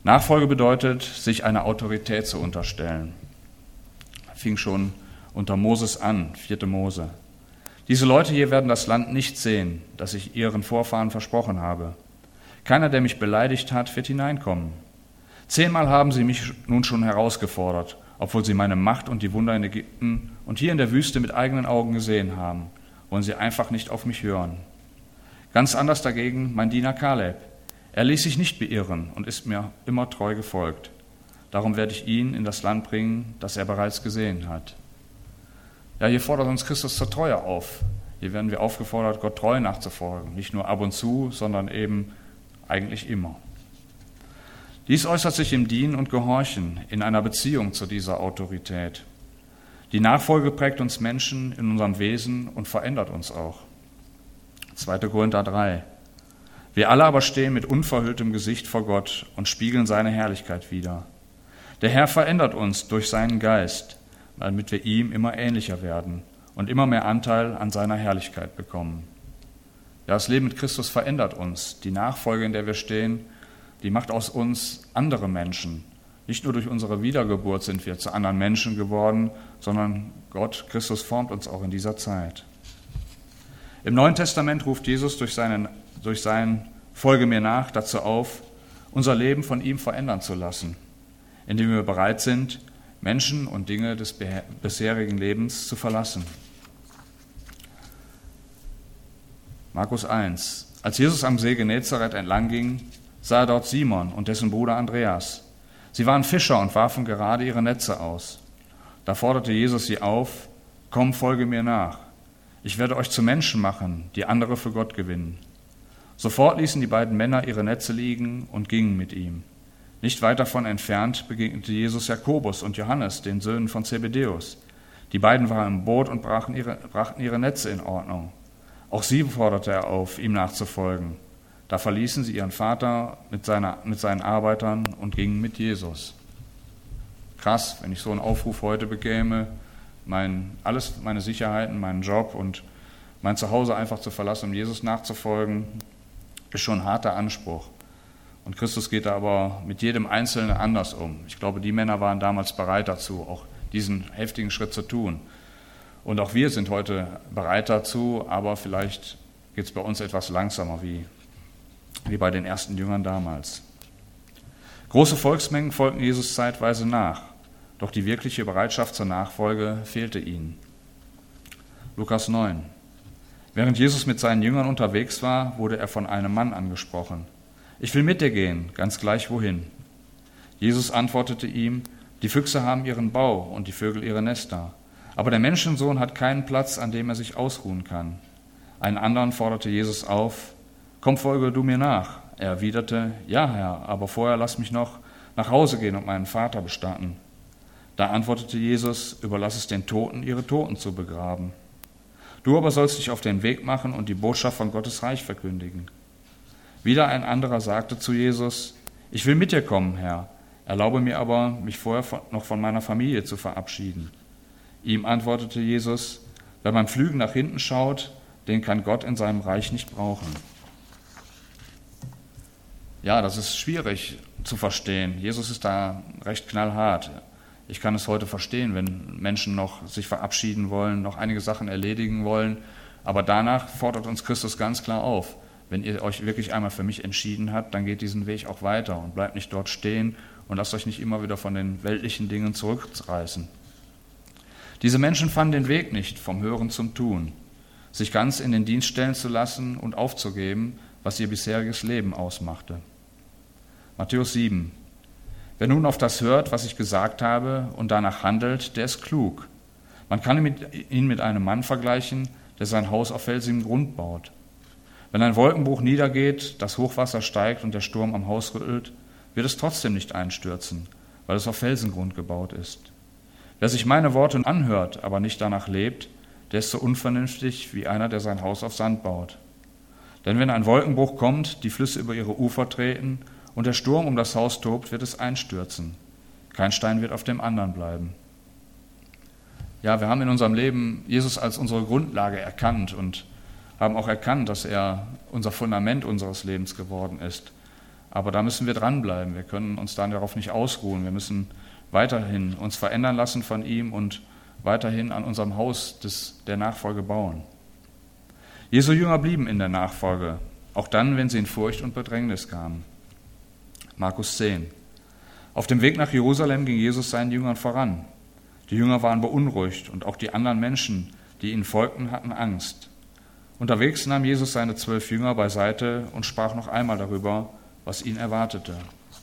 Nachfolge bedeutet, sich einer Autorität zu unterstellen. Fing schon unter Moses an, 4. Mose. Diese Leute hier werden das Land nicht sehen, das ich ihren Vorfahren versprochen habe. Keiner, der mich beleidigt hat, wird hineinkommen. 10-mal haben sie mich nun schon herausgefordert, obwohl sie meine Macht und die Wunder in Ägypten und hier in der Wüste mit eigenen Augen gesehen haben, wollen sie einfach nicht auf mich hören. Ganz anders dagegen mein Diener Kaleb. Er ließ sich nicht beirren und ist mir immer treu gefolgt. Darum werde ich ihn in das Land bringen, das er bereits gesehen hat. Ja, hier fordert uns Christus zur Treue auf. Hier werden wir aufgefordert, Gott treu nachzufolgen. Nicht nur ab und zu, sondern eben eigentlich immer. Dies äußert sich im Dienen und Gehorchen, in einer Beziehung zu dieser Autorität. Die Nachfolge prägt uns Menschen in unserem Wesen und verändert uns auch. 2. Korinther 3. Wir alle aber stehen mit unverhülltem Gesicht vor Gott und spiegeln seine Herrlichkeit wider. Der Herr verändert uns durch seinen Geist, damit wir ihm immer ähnlicher werden und immer mehr Anteil an seiner Herrlichkeit bekommen. Ja, das Leben mit Christus verändert uns. Die Nachfolge, in der wir stehen, die macht aus uns andere Menschen. Nicht nur durch unsere Wiedergeburt sind wir zu anderen Menschen geworden, sondern Gott, Christus, formt uns auch in dieser Zeit. Im Neuen Testament ruft Jesus durch sein Folge mir nach dazu auf, unser Leben von ihm verändern zu lassen, indem wir bereit sind, Menschen und Dinge des bisherigen Lebens zu verlassen. Markus 1. Als Jesus am See Genezareth entlang ging, sah er dort Simon und dessen Bruder Andreas. Sie waren Fischer und warfen gerade ihre Netze aus. Da forderte Jesus sie auf: Komm, folge mir nach. Ich werde euch zu Menschen machen, die andere für Gott gewinnen. Sofort ließen die beiden Männer ihre Netze liegen und gingen mit ihm. Nicht weit davon entfernt begegnete Jesus Jakobus und Johannes, den Söhnen von Zebedäus. Die beiden waren im Boot und brachten ihre Netze in Ordnung. Auch sie forderte er auf, ihm nachzufolgen. Da verließen sie ihren Vater mit seinen Arbeitern und gingen mit Jesus. Krass, wenn ich so einen Aufruf heute bekäme, meine Sicherheiten, meinen Job und mein Zuhause einfach zu verlassen, um Jesus nachzufolgen, ist schon ein harter Anspruch. Und Christus geht da aber mit jedem Einzelnen anders um. Ich glaube, die Männer waren damals bereit dazu, auch diesen heftigen Schritt zu tun. Und auch wir sind heute bereit dazu, aber vielleicht geht es bei uns etwas langsamer, wie bei den ersten Jüngern damals. Große Volksmengen folgten Jesus zeitweise nach, doch die wirkliche Bereitschaft zur Nachfolge fehlte ihnen. Lukas 9. Während Jesus mit seinen Jüngern unterwegs war, wurde er von einem Mann angesprochen. Ich will mit dir gehen, ganz gleich wohin. Jesus antwortete ihm: Die Füchse haben ihren Bau und die Vögel ihre Nester, aber der Menschensohn hat keinen Platz, an dem er sich ausruhen kann. Einen anderen forderte Jesus auf: Komm, folge du mir nach. Er erwiderte: Ja, Herr, aber vorher lass mich noch nach Hause gehen und meinen Vater bestatten. Da antwortete Jesus: Überlass es den Toten, ihre Toten zu begraben. Du aber sollst dich auf den Weg machen und die Botschaft von Gottes Reich verkündigen. Wieder ein anderer sagte zu Jesus: Ich will mit dir kommen, Herr, erlaube mir aber, mich vorher noch von meiner Familie zu verabschieden. Ihm antwortete Jesus: Wer beim Pflügen nach hinten schaut, den kann Gott in seinem Reich nicht brauchen. Ja, das ist schwierig zu verstehen. Jesus ist da recht knallhart. Ich kann es heute verstehen, wenn Menschen noch sich verabschieden wollen, noch einige Sachen erledigen wollen. Aber danach fordert uns Christus ganz klar auf: Wenn ihr euch wirklich einmal für mich entschieden habt, dann geht diesen Weg auch weiter und bleibt nicht dort stehen und lasst euch nicht immer wieder von den weltlichen Dingen zurückreißen. Diese Menschen fanden den Weg nicht vom Hören zum Tun, sich ganz in den Dienst stellen zu lassen und aufzugeben, was ihr bisheriges Leben ausmachte. Matthäus 7. Wer nun auf das hört, was ich gesagt habe, und danach handelt, der ist klug. Man kann ihn mit einem Mann vergleichen, der sein Haus auf felsigem Grund baut. Wenn ein Wolkenbruch niedergeht, das Hochwasser steigt und der Sturm am Haus rüttelt, wird es trotzdem nicht einstürzen, weil es auf Felsengrund gebaut ist. Wer sich meine Worte anhört, aber nicht danach lebt, der ist so unvernünftig wie einer, der sein Haus auf Sand baut. Denn wenn ein Wolkenbruch kommt, die Flüsse über ihre Ufer treten und der Sturm um das Haus tobt, wird es einstürzen. Kein Stein wird auf dem anderen bleiben. Ja, wir haben in unserem Leben Jesus als unsere Grundlage erkannt und haben auch erkannt, dass er unser Fundament unseres Lebens geworden ist. Aber da müssen wir dranbleiben. Wir können uns dann darauf nicht ausruhen. Wir müssen weiterhin uns verändern lassen von ihm und weiterhin an unserem Haus der Nachfolge bauen. Jesu Jünger blieben in der Nachfolge, auch dann, wenn sie in Furcht und Bedrängnis kamen. Markus 10. Auf dem Weg nach Jerusalem ging Jesus seinen Jüngern voran. Die Jünger waren beunruhigt und auch die anderen Menschen, die ihnen folgten, hatten Angst. Unterwegs nahm Jesus seine 12 Jünger beiseite und sprach noch einmal darüber, was ihn erwartete.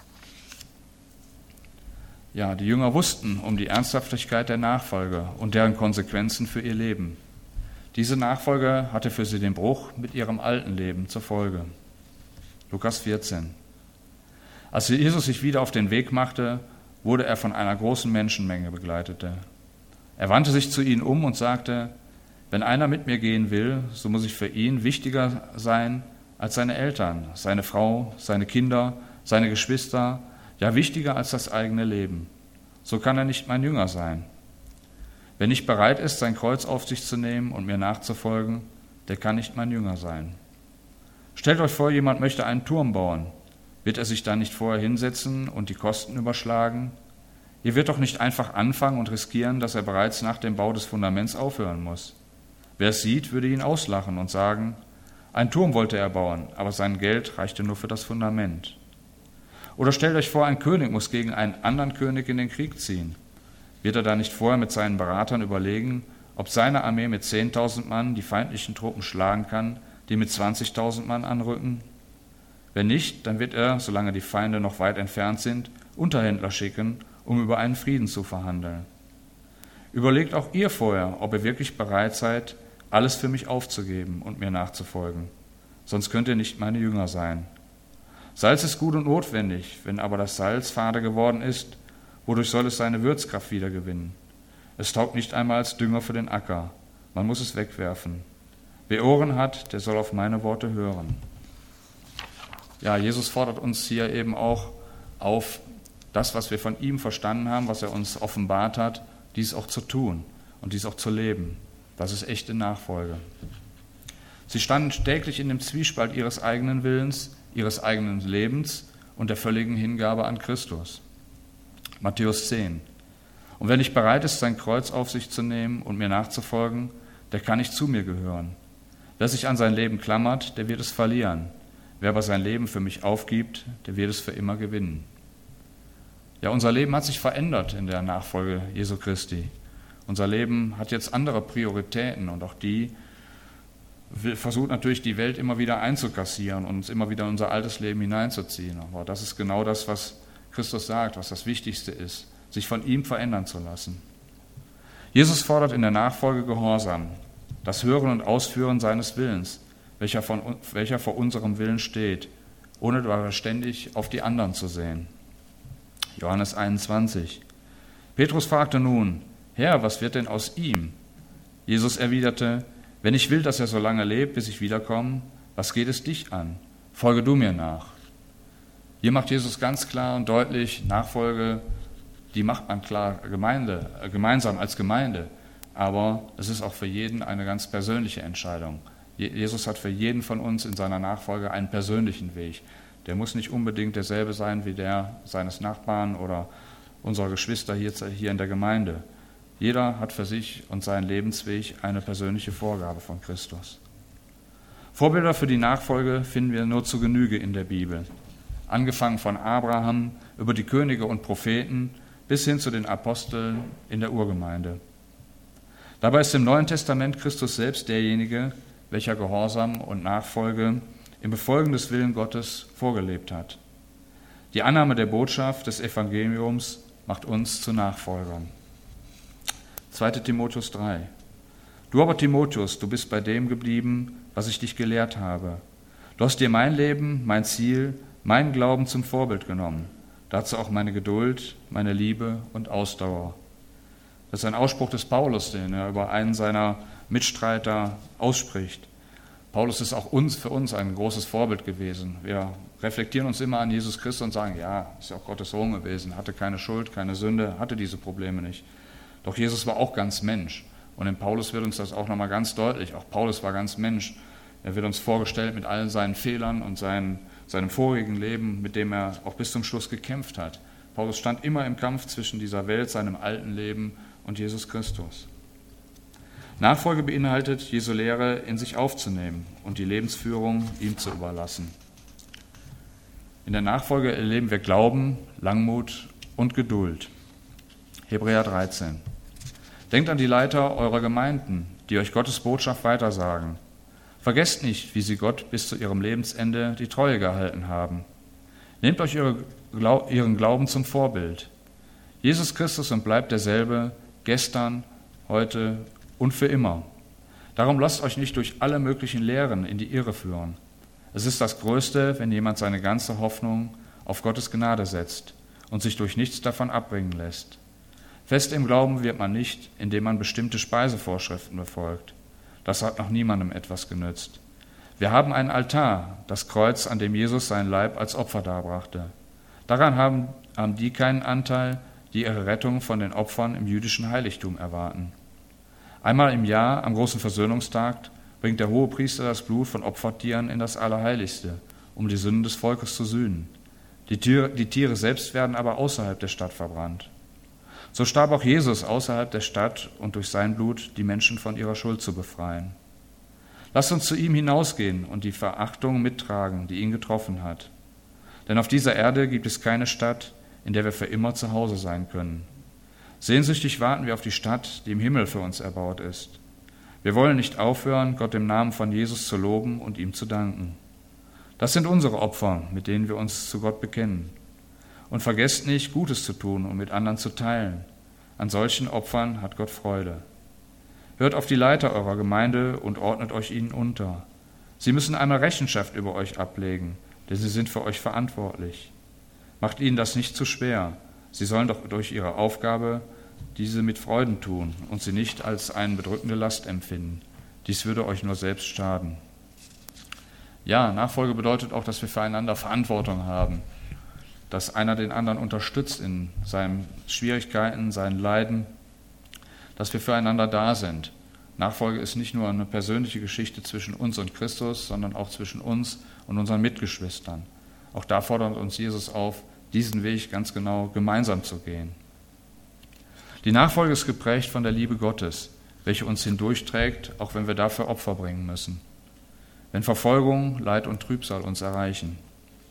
Ja, die Jünger wussten um die Ernsthaftigkeit der Nachfolge und deren Konsequenzen für ihr Leben. Diese Nachfolge hatte für sie den Bruch mit ihrem alten Leben zur Folge. Lukas 14. Als Jesus sich wieder auf den Weg machte, wurde er von einer großen Menschenmenge begleitet. Er wandte sich zu ihnen um und sagte: Wenn einer mit mir gehen will, so muss ich für ihn wichtiger sein als seine Eltern, seine Frau, seine Kinder, seine Geschwister, ja wichtiger als das eigene Leben. So kann er nicht mein Jünger sein. Wer nicht bereit ist, sein Kreuz auf sich zu nehmen und mir nachzufolgen, der kann nicht mein Jünger sein. Stellt euch vor, jemand möchte einen Turm bauen. Wird er sich dann nicht vorher hinsetzen und die Kosten überschlagen? Ihr wird doch nicht einfach anfangen und riskieren, dass er bereits nach dem Bau des Fundaments aufhören muss. Wer es sieht, würde ihn auslachen und sagen: Ein Turm wollte er bauen, aber sein Geld reichte nur für das Fundament. Oder stellt euch vor, ein König muss gegen einen anderen König in den Krieg ziehen. Wird er da nicht vorher mit seinen Beratern überlegen, ob seine Armee mit 10.000 Mann die feindlichen Truppen schlagen kann, die mit 20.000 Mann anrücken? Wenn nicht, dann wird er, solange die Feinde noch weit entfernt sind, Unterhändler schicken, um über einen Frieden zu verhandeln. Überlegt auch ihr vorher, ob ihr wirklich bereit seid, alles für mich aufzugeben und mir nachzufolgen. Sonst könnt ihr nicht meine Jünger sein. Salz ist gut und notwendig, wenn aber das Salz fade geworden ist, wodurch soll es seine Würzkraft wiedergewinnen? Es taugt nicht einmal als Dünger für den Acker. Man muss es wegwerfen. Wer Ohren hat, der soll auf meine Worte hören. Ja, Jesus fordert uns hier eben auch auf, das, was wir von ihm verstanden haben, was er uns offenbart hat, dies auch zu tun und dies auch zu leben. Das ist echte Nachfolge. Sie standen täglich in dem Zwiespalt ihres eigenen Willens, ihres eigenen Lebens und der völligen Hingabe an Christus. Matthäus 10. Und wer nicht bereit ist, sein Kreuz auf sich zu nehmen und mir nachzufolgen, der kann nicht zu mir gehören. Wer sich an sein Leben klammert, der wird es verlieren. Wer aber sein Leben für mich aufgibt, der wird es für immer gewinnen. Ja, unser Leben hat sich verändert in der Nachfolge Jesu Christi. Unser Leben hat jetzt andere Prioritäten und auch die versucht natürlich die Welt immer wieder einzukassieren und uns immer wieder in unser altes Leben hineinzuziehen. Aber das ist genau das, was Christus sagt, was das Wichtigste ist, sich von ihm verändern zu lassen. Jesus fordert in der Nachfolge Gehorsam, das Hören und Ausführen seines Willens, welcher vor unserem Willen steht, ohne dabei ständig auf die anderen zu sehen. Johannes 21. Petrus fragte nun: Herr, was wird denn aus ihm? Jesus erwiderte: Wenn ich will, dass er so lange lebt, bis ich wiederkomme, was geht es dich an? Folge du mir nach. Hier macht Jesus ganz klar und deutlich, Nachfolge, die macht man klar gemeinsam als Gemeinde, aber es ist auch für jeden eine ganz persönliche Entscheidung. Jesus hat für jeden von uns in seiner Nachfolge einen persönlichen Weg. Der muss nicht unbedingt derselbe sein wie der seines Nachbarn oder unserer Geschwister hier in der Gemeinde. Jeder hat für sich und seinen Lebensweg eine persönliche Vorgabe von Christus. Vorbilder für die Nachfolge finden wir nur zu Genüge in der Bibel. Angefangen von Abraham über die Könige und Propheten bis hin zu den Aposteln in der Urgemeinde. Dabei ist im Neuen Testament Christus selbst derjenige, welcher Gehorsam und Nachfolge im Befolgen des Willens Gottes vorgelebt hat. Die Annahme der Botschaft des Evangeliums macht uns zu Nachfolgern. 2. Timotheus 3. Du aber, Timotheus, du bist bei dem geblieben, was ich dich gelehrt habe. Du hast dir mein Leben, mein Ziel, meinen Glauben zum Vorbild genommen. Dazu auch meine Geduld, meine Liebe und Ausdauer. Das ist ein Ausspruch des Paulus, den er über einen seiner Mitstreiter ausspricht. Paulus ist auch für uns ein großes Vorbild gewesen. Wir reflektieren uns immer an Jesus Christus und sagen, ja, ist ja auch Gottes Sohn gewesen, hatte keine Schuld, keine Sünde, hatte diese Probleme nicht. Doch Jesus war auch ganz Mensch. Und in Paulus wird uns das auch nochmal ganz deutlich. Auch Paulus war ganz Mensch. Er wird uns vorgestellt mit allen seinen Fehlern und seinen seinem vorigen Leben, mit dem er auch bis zum Schluss gekämpft hat. Paulus stand immer im Kampf zwischen dieser Welt, seinem alten Leben und Jesus Christus. Nachfolge beinhaltet, Jesu Lehre in sich aufzunehmen und die Lebensführung ihm zu überlassen. In der Nachfolge erleben wir Glauben, Langmut und Geduld. Hebräer 13. Denkt an die Leiter eurer Gemeinden, die euch Gottes Botschaft weitersagen. Vergesst nicht, wie sie Gott bis zu ihrem Lebensende die Treue gehalten haben. Nehmt euch ihren Glauben zum Vorbild. Jesus Christus und bleibt derselbe, gestern, heute und für immer. Darum lasst euch nicht durch alle möglichen Lehren in die Irre führen. Es ist das Größte, wenn jemand seine ganze Hoffnung auf Gottes Gnade setzt und sich durch nichts davon abbringen lässt. Fest im Glauben wird man nicht, indem man bestimmte Speisevorschriften befolgt. Das hat noch niemandem etwas genützt. Wir haben einen Altar, das Kreuz, an dem Jesus seinen Leib als Opfer darbrachte. Daran haben die keinen Anteil, die ihre Rettung von den Opfern im jüdischen Heiligtum erwarten. Einmal im Jahr, am großen Versöhnungstag, bringt der Hohepriester das Blut von Opfertieren in das Allerheiligste, um die Sünden des Volkes zu sühnen. Die Tiere selbst werden aber außerhalb der Stadt verbrannt. So starb auch Jesus außerhalb der Stadt, und durch sein Blut die Menschen von ihrer Schuld zu befreien. Lasst uns zu ihm hinausgehen und die Verachtung mittragen, die ihn getroffen hat. Denn auf dieser Erde gibt es keine Stadt, in der wir für immer zu Hause sein können. Sehnsüchtig warten wir auf die Stadt, die im Himmel für uns erbaut ist. Wir wollen nicht aufhören, Gott im Namen von Jesus zu loben und ihm zu danken. Das sind unsere Opfer, mit denen wir uns zu Gott bekennen. Und vergesst nicht, Gutes zu tun und mit anderen zu teilen. An solchen Opfern hat Gott Freude. Hört auf die Leiter eurer Gemeinde und ordnet euch ihnen unter. Sie müssen einmal Rechenschaft über euch ablegen, denn sie sind für euch verantwortlich. Macht ihnen das nicht zu schwer. Sie sollen doch durch ihre Aufgabe diese mit Freuden tun und sie nicht als eine bedrückende Last empfinden. Dies würde euch nur selbst schaden. Ja, Nachfolge bedeutet auch, dass wir füreinander Verantwortung haben, dass einer den anderen unterstützt in seinen Schwierigkeiten, seinen Leiden, dass wir füreinander da sind. Nachfolge ist nicht nur eine persönliche Geschichte zwischen uns und Christus, sondern auch zwischen uns und unseren Mitgeschwistern. Auch da fordert uns Jesus auf, diesen Weg ganz genau gemeinsam zu gehen. Die Nachfolge ist geprägt von der Liebe Gottes, welche uns hindurchträgt, auch wenn wir dafür Opfer bringen müssen. Wenn Verfolgung, Leid und Trübsal uns erreichen.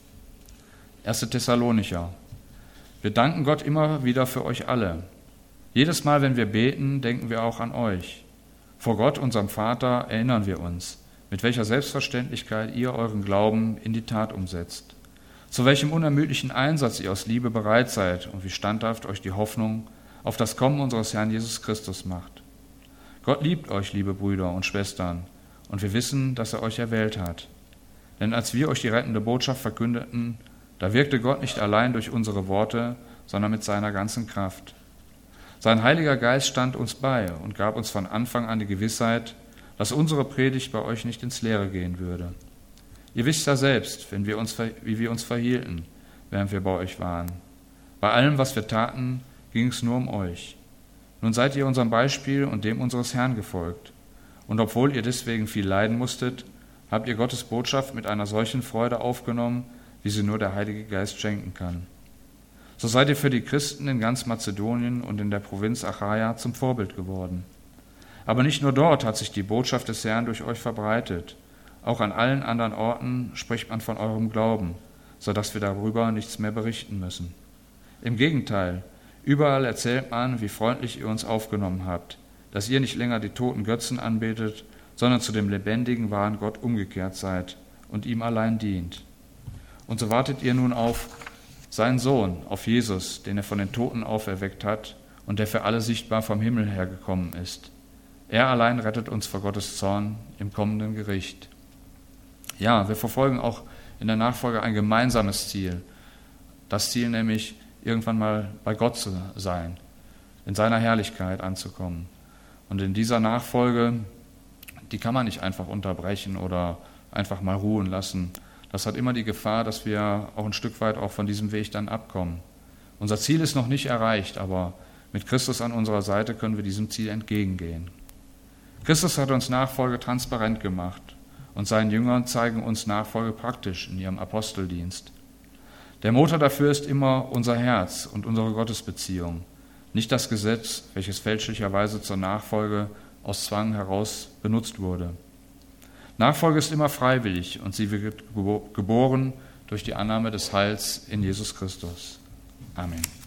1. Thessalonicher. Wir danken Gott immer wieder für euch alle. Jedes Mal, wenn wir beten, denken wir auch an euch. Vor Gott, unserem Vater, erinnern wir uns, mit welcher Selbstverständlichkeit ihr euren Glauben in die Tat umsetzt. Zu welchem unermüdlichen Einsatz ihr aus Liebe bereit seid und wie standhaft euch die Hoffnung auf das Kommen unseres Herrn Jesus Christus macht. Gott liebt euch, liebe Brüder und Schwestern, und wir wissen, dass er euch erwählt hat. Denn als wir euch die rettende Botschaft verkündeten, da wirkte Gott nicht allein durch unsere Worte, sondern mit seiner ganzen Kraft. Sein Heiliger Geist stand uns bei und gab uns von Anfang an die Gewissheit, dass unsere Predigt bei euch nicht ins Leere gehen würde. Ihr wisst ja selbst, wie wir uns verhielten, während wir bei euch waren. Bei allem, was wir taten, ging es nur um euch. Nun seid ihr unserem Beispiel und dem unseres Herrn gefolgt. Und obwohl ihr deswegen viel leiden musstet, habt ihr Gottes Botschaft mit einer solchen Freude aufgenommen, wie sie nur der Heilige Geist schenken kann. So seid ihr für die Christen in ganz Mazedonien und in der Provinz Achaia zum Vorbild geworden. Aber nicht nur dort hat sich die Botschaft des Herrn durch euch verbreitet. Auch an allen anderen Orten spricht man von eurem Glauben, sodass wir darüber nichts mehr berichten müssen. Im Gegenteil, überall erzählt man, wie freundlich ihr uns aufgenommen habt, dass ihr nicht länger die toten Götzen anbetet, sondern zu dem lebendigen, wahren Gott umgekehrt seid und ihm allein dient. Und so wartet ihr nun auf seinen Sohn, auf Jesus, den er von den Toten auferweckt hat und der für alle sichtbar vom Himmel hergekommen ist. Er allein rettet uns vor Gottes Zorn im kommenden Gericht. Ja, wir verfolgen auch in der Nachfolge ein gemeinsames Ziel. Das Ziel nämlich, irgendwann mal bei Gott zu sein, in seiner Herrlichkeit anzukommen. Und in dieser Nachfolge, die kann man nicht einfach unterbrechen oder einfach mal ruhen lassen. Das hat immer die Gefahr, dass wir auch ein Stück weit auch von diesem Weg dann abkommen. Unser Ziel ist noch nicht erreicht, aber mit Christus an unserer Seite können wir diesem Ziel entgegengehen. Christus hat uns Nachfolge transparent gemacht und seinen Jüngern zeigen uns Nachfolge praktisch in ihrem Aposteldienst. Der Motor dafür ist immer unser Herz und unsere Gottesbeziehung, nicht das Gesetz, welches fälschlicherweise zur Nachfolge aus Zwang heraus benutzt wurde. Nachfolge ist immer freiwillig und sie wird geboren durch die Annahme des Heils in Jesus Christus. Amen.